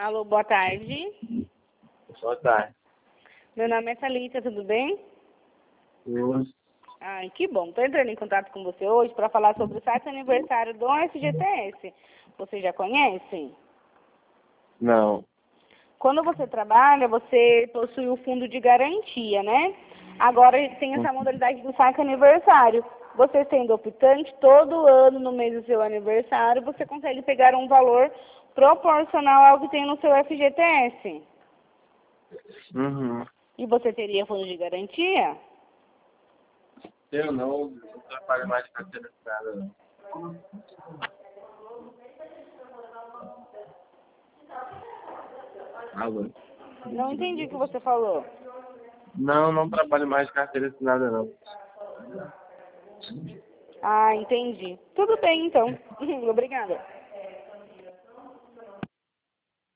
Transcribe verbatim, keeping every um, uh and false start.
Alô, boa tarde. Boa tarde. Meu nome é Thalita, tudo bem? Eu... Ai, que bom. Estou entrando em contato com você hoje para falar sobre o saque aniversário do F G T S. Você já conhece? Não. Quando você trabalha, você possui o fundo de garantia, né? Agora tem essa modalidade do saque aniversário. Você sendo optante, todo ano, no mês do seu aniversário, você consegue pegar um valor proporcional ao que tem no seu F G T S. Uhum. E você teria fundo de garantia? Eu não, não trabalho mais de carteira assinada, não. Alô? Não entendi o que você falou. Não, não trabalho mais de carteira assinada, não. Ah, entendi. Tudo bem, então. Obrigada.